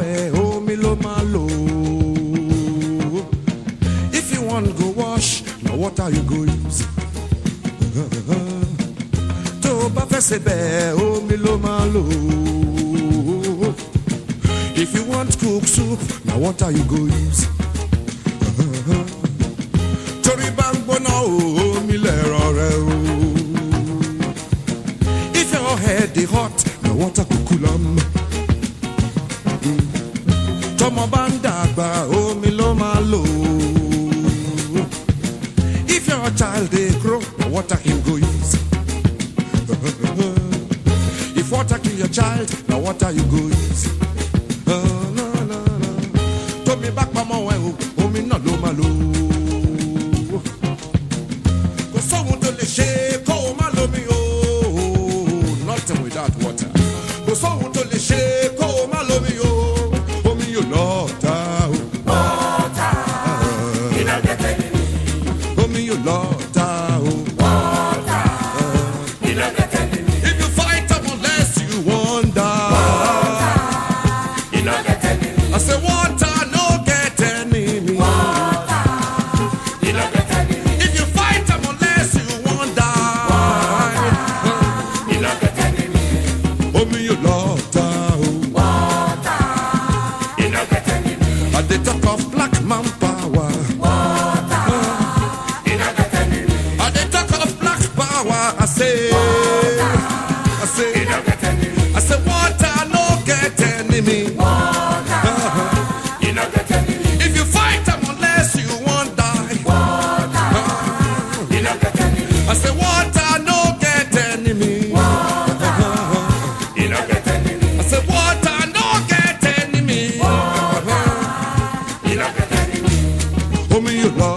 wẹ̀ omi ló máa lò. If you want go wash, na water you go use. Tó o bá fẹ́ ṣe bẹ́ẹ̀ omi ló máa lò. If you want cook soup, na water you go use. Torí bá ń gbóná omi lẹ̀rọ rẹ o. If your head dey hot, na water go cool am. Tọ́mọ bá ń dàgbà omi ló máa lò. If your child dey grow, na water him go use. If water kill your child, na water you go use. Tómi bá pamọ́ ẹ o, omi náà ló máa lò. Kò sóhun tó lè ṣe kó o má lómi o. Nothing without water. Kò sóhun tó lè ṣe kó o má lómi o. Omi yóò lọ́ọ̀ta o. Water, iná gẹ́gẹ́ ni mi. Omi yóò lọ́ọ̀ta o. Water, iná gẹ́gẹ́ ni mi. If you fight am unless you wonder. Water, iná gẹ́gẹ́ ni mi. I say water no get enemy. Water, iná gẹ́gẹ́ ni mi. If you fight am unless you wonder. Iná gẹ́gẹ́ ni mi. Omi yóò lọ́ọ̀ta o. Water, iná gẹ́gẹ́ ni mi. I dey talk of black man power. Water, iná gẹ́gẹ́ ni mi. I dey talk of black power. I say, Iná gẹ́gẹ́ ni mi. I say water no get enemy. Water, iná gẹ́gẹ́ ni mi. If you fight am unless you wan die. Water, iná gẹ́gẹ́ ni mi. I say water no get enemy. Iná gẹ́gẹ́ ni mi. I say water no get enemy. Iná gẹ́gẹ́ ni mi. Omi yóò lọ.